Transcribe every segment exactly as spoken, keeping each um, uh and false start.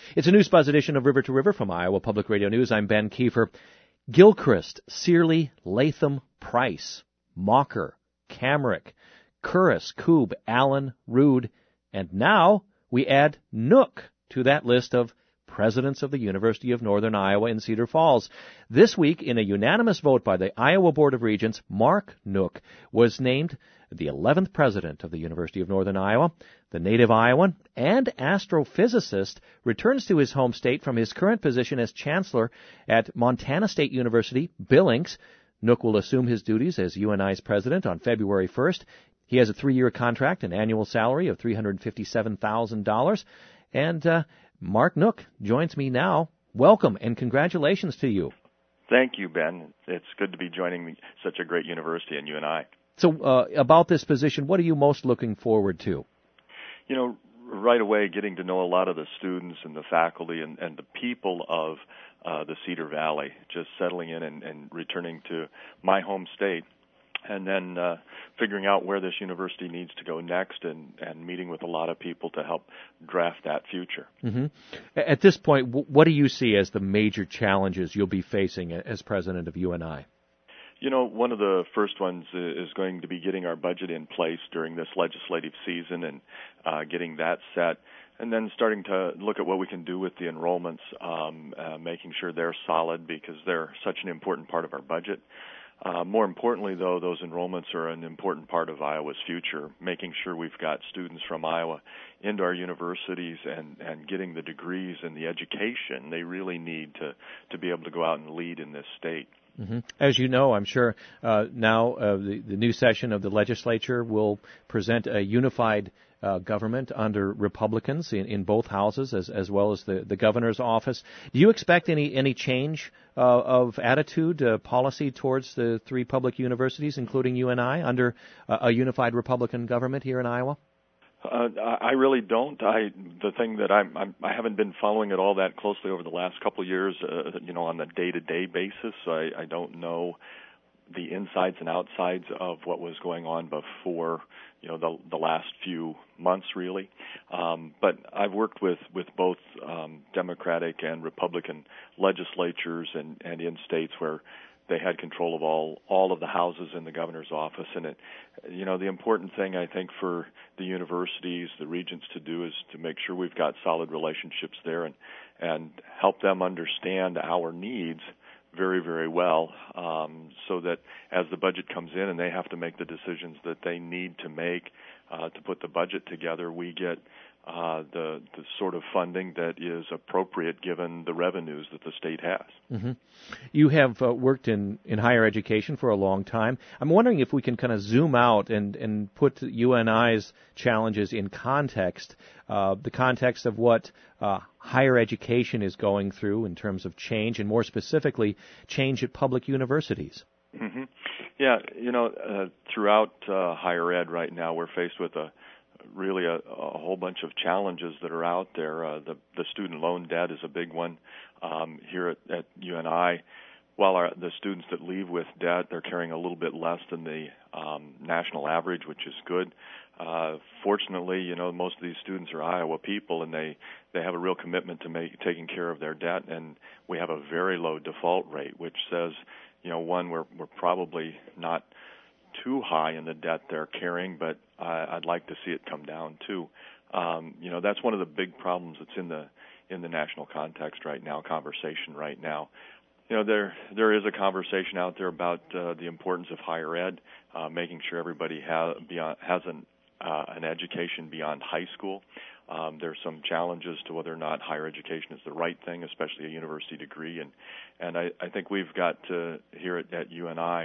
It's a News Buzz edition of River to River from Iowa Public Radio News. I'm Ben Kiefer. Gilchrist, Searly, Latham, Price, Mocker, Kamrick, Curris, Koob, Allen, Rood, and now we add Nook to that list of presidents of the University of Northern Iowa in Cedar Falls. This week, in a unanimous vote by the Iowa Board of Regents, Mark Nook was named the eleventh president of the University of Northern Iowa. The native Iowan and astrophysicist returns to his home state from his current position as chancellor at Montana State University, Billings. Nook will assume his duties as U N I's president on February first. He has a three-year contract, an annual salary of three hundred fifty-seven thousand dollars, and uh, Mark Nook joins me now. Welcome and congratulations to you. Thank you, Ben. It's good to be joining such a great university in U N I. So uh, about this position, what are you most looking forward to? You know, right away getting to know a lot of the students and the faculty and, and the people of uh, the Cedar Valley, just settling in and, and returning to my home state. And then uh, figuring out where this university needs to go next and, and meeting with a lot of people to help draft that future. Mm-hmm. At this point, what do you see as the major challenges you'll be facing as president of U N I? You know, one of the first ones is going to be getting our budget in place during this legislative season and uh, getting that set, and then starting to look at what we can do with the enrollments, um, uh, making sure they're solid because they're such an important part of our budget. Uh, more importantly, though, those enrollments are an important part of Iowa's future, making sure we've got students from Iowa into our universities and, and getting the degrees and the education they really need to, to be able to go out and lead in this state. Mm-hmm. As you know, I'm sure uh, now uh, the, the new session of the legislature will present a unified uh, government under Republicans in, in both houses, as, as well as the, the governor's office. Do you expect any, any change uh, of attitude, uh, policy towards the three public universities, including U N I, under uh, a unified Republican government here in Iowa? Uh, I really don't. I the thing that I'm, I'm I haven't been following it all that closely over the last couple of years. Uh, you know, on a day-to-day basis, I, I don't know the insides and outsides of what was going on before. You know, the the last few months, really. Um, but I've worked with with both um, Democratic and Republican legislatures and and in states where they had control of all all of the houses in the governor's office. And it, you know, the important thing I think for the universities, the regents to do is to make sure we've got solid relationships there and and help them understand our needs very, very well, um, so that as the budget comes in and they have to make the decisions that they need to make uh, to put the budget together, we get Uh, the, the sort of funding that is appropriate given the revenues that the state has. Mm-hmm. You have uh, worked in, in higher education for a long time. I'm wondering if we can kind of zoom out and, and put U N I's challenges in context, uh, the context of what uh, higher education is going through in terms of change, and more specifically, change at public universities. Mm-hmm. Yeah, you know, uh, throughout uh, higher ed right now, we're faced with a really a, a whole bunch of challenges that are out there. Uh, the, the student loan debt is a big one um, here at, at U N I. While our, the students that leave with debt, they're carrying a little bit less than the um, national average, which is good. Uh, fortunately, you know, most of these students are Iowa people, and they, they have a real commitment to make, taking care of their debt, and we have a very low default rate, which says, you know, one, we're, we're probably not too high in the debt they're carrying, but I, I'd like to see it come down too. Um, you know, that's one of the big problems that's in the in the national context right now, conversation right now. You know, there there is a conversation out there about uh, the importance of higher ed, uh, making sure everybody ha- beyond, has an uh, an education beyond high school. Um, there's some challenges to whether or not higher education is the right thing, especially a university degree, and and I, I think we've got to here at, at U N I.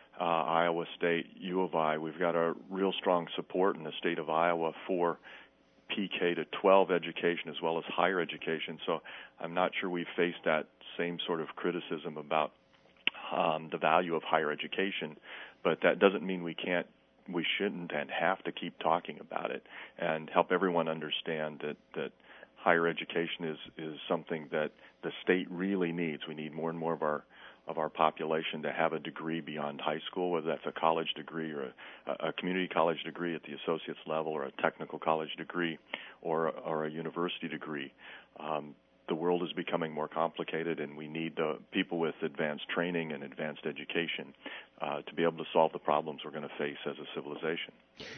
Uh, Iowa State, U of I, we've got a real strong support in the state of Iowa for P K to twelve education as well as higher education. So I'm not sure we face that same sort of criticism about um, the value of higher education, but that doesn't mean we can't, we shouldn't and have to keep talking about it and help everyone understand that, that higher education is, is something that the state really needs. We need more and more of our of our population to have a degree beyond high school, whether that's a college degree or a, a community college degree at the associate's level or a technical college degree or, or a university degree. Um, the world is becoming more complicated, and we need the people with advanced training and advanced education uh, to be able to solve the problems we're going to face as a civilization.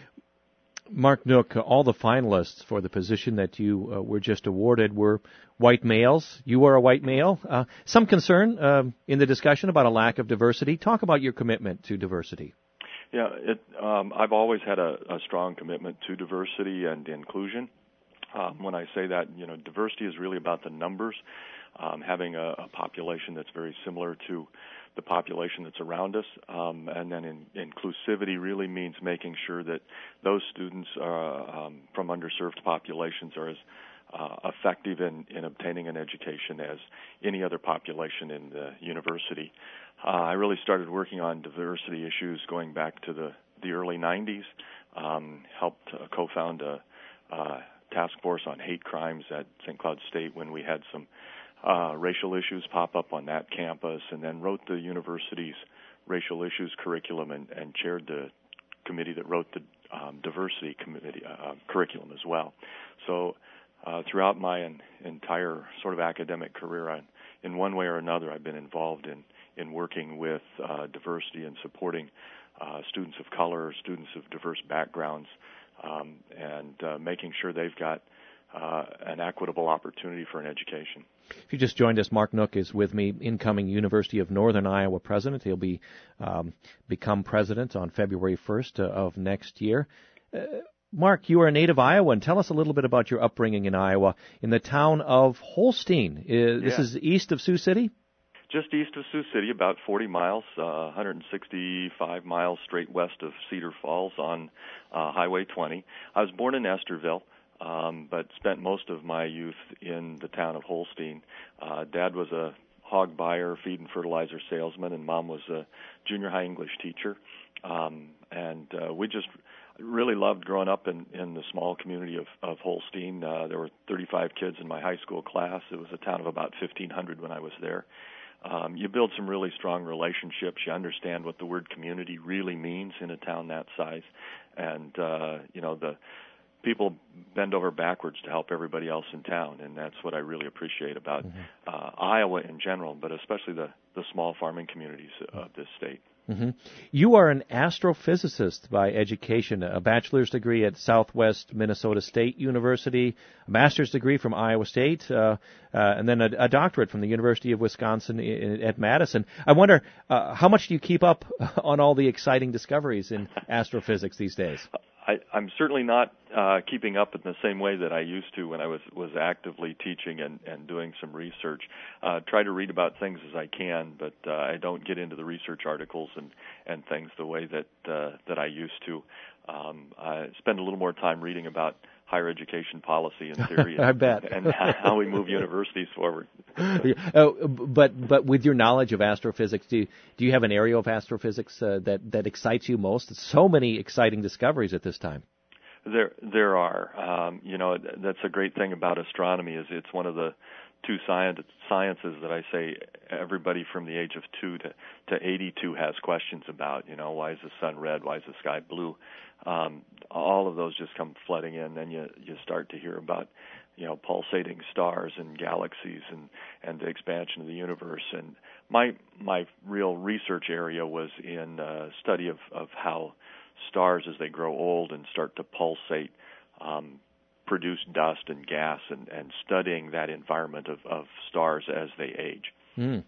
Mark Nook, all the finalists for the position that you uh, were just awarded were white males. You are a white male. Uh, some concern uh, in the discussion about a lack of diversity. Talk about your commitment to diversity. Yeah, it, um, I've always had a, a strong commitment to diversity and inclusion. Um, when I say that, you know, diversity is really about the numbers, um, having a, a population that's very similar to the population that's around us, um, and then in, inclusivity really means making sure that those students uh, um, from underserved populations are as uh, effective in, in obtaining an education as any other population in the university. Uh, I really started working on diversity issues going back to the, the early nineties, um, helped uh, co-found a uh, task force on hate crimes at Saint Cloud State when we had some Uh, racial issues pop up on that campus, and then wrote the university's racial issues curriculum and, and chaired the committee that wrote the um, diversity committee uh, curriculum as well. So uh, throughout my en- entire sort of academic career, I, in one way or another, I've been involved in, in working with uh, diversity and supporting uh, students of color, students of diverse backgrounds, um, and uh, making sure they've got uh, an equitable opportunity for an education. If you just joined us, Mark Nook is with me, incoming University of Northern Iowa president. He'll be um, become president on February first uh, of next year. Uh, Mark, you are a native Iowan. Tell us a little bit about your upbringing in Iowa, in the town of Holstein. Uh, this yeah. is east of Sioux City? Just east of Sioux City, about forty miles, uh, one hundred sixty-five miles straight west of Cedar Falls on uh, Highway twenty. I was born in Estherville. Um, but spent most of my youth in the town of Holstein. Uh, Dad was a hog buyer, feed and fertilizer salesman, and Mom was a junior high English teacher. Um, and uh, we just really loved growing up in, in the small community of, of Holstein. Uh, there were thirty-five kids in my high school class. It was a town of about fifteen hundred when I was there. Um, you build some really strong relationships. You understand what the word community really means in a town that size. And, uh, you know, the people bend over backwards to help everybody else in town, and that's what I really appreciate about mm-hmm. uh, Iowa in general, but especially the, the small farming communities of this state. Mm-hmm. You are an astrophysicist by education, a bachelor's degree at Southwest Minnesota State University, a master's degree from Iowa State, uh, uh, and then a, a doctorate from the University of Wisconsin in, at Madison. I wonder, uh, how much do you keep up on all the exciting discoveries in astrophysics these days? I, I'm certainly not uh, keeping up in the same way that I used to when I was, was actively teaching and, and doing some research. Uh, try to read about things as I can, but uh, I don't get into the research articles and, and things the way that uh, that I used to. Um, I spend a little more time reading about higher education policy and theory and, I bet. and how we move universities forward. uh, but but with your knowledge of astrophysics, do you, do you have an area of astrophysics uh, that, that excites you most? So many exciting discoveries at this time. There there are. Um, you know, that's a great thing about astronomy is it's one of the two science, sciences that I say everybody from the age of two to, to eighty-two has questions about. You know, why is the sun red? Why is the sky blue? Um, all of those just come flooding in. Then you you start to hear about, you know, pulsating stars and galaxies and, and the expansion of the universe. And my my real research area was in uh, study of, of how stars, as they grow old and start to pulsate, um, produce dust and gas, and, and studying that environment of, of stars as they age. Mm.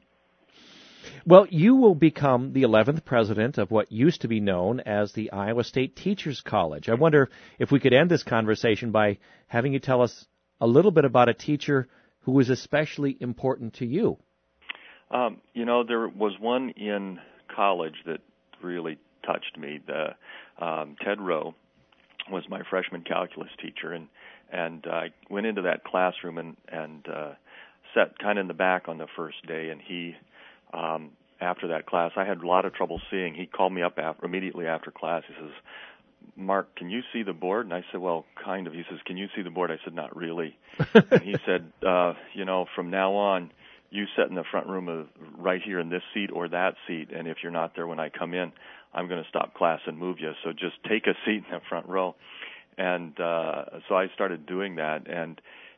Well, you will become the eleventh president of what used to be known as the Iowa State Teachers College. I wonder if we could end this conversation by having you tell us a little bit about a teacher who was especially important to you. Um, you know, there was one in college that really touched me. The, um, Ted Rowe was my freshman calculus teacher, and and I went into that classroom and and uh, sat kind of in the back on the first day. And he, um, after that class, I had a lot of trouble seeing. He called me up after, immediately after class. He says, "Mark, can you see the board?" And I said, "Well, kind of." He says, "Can you see the board?" I said, "Not really." And he said, uh, "You know, from now on, you sit in the front room of right here in this seat or that seat, and if you're not there when I come in, I'm going to stop class and move you. So just take a seat in the front row." And uh, so I started doing that, and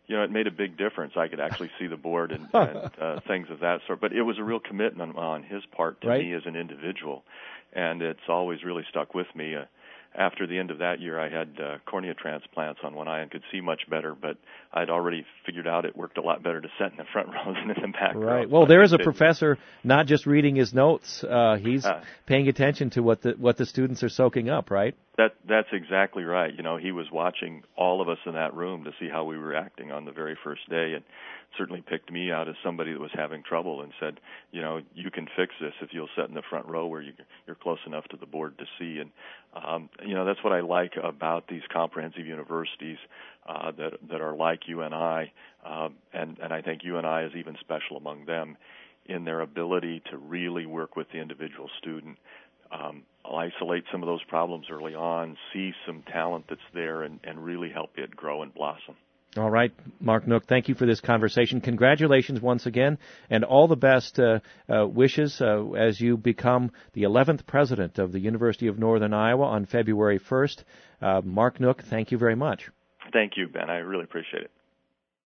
you know, it made a big difference. I could actually see the board and, and uh, things of that sort. But it was a real commitment on his part to right. me as an individual, and it's always really stuck with me. Uh, after the end of that year, I had uh, cornea transplants on one eye and could see much better, but I'd already figured out it worked a lot better to sit in the front row than in the back row. Right. Well, there is a professor not just reading his notes; uh, he's uh, paying attention to what the what the students are soaking up. Right. That that's exactly right. You know, he was watching all of us in that room to see how we were acting on the very first day, and certainly picked me out as somebody that was having trouble and said, you know, you can fix this if you'll sit in the front row where you, you're close enough to the board to see. And um, you know, that's what I like about these comprehensive universities uh, that that are like U N I, uh, and and I think U N I is even special among them in their ability to really work with the individual student. Um, I'll isolate some of those problems early on, see some talent that's there, and, and really help it grow and blossom. All right, Mark Nook, thank you for this conversation. Congratulations once again, and all the best uh, uh, wishes uh, as you become the eleventh president of the University of Northern Iowa on February first. Uh, Mark Nook, thank you very much. Thank you, Ben. I really appreciate it.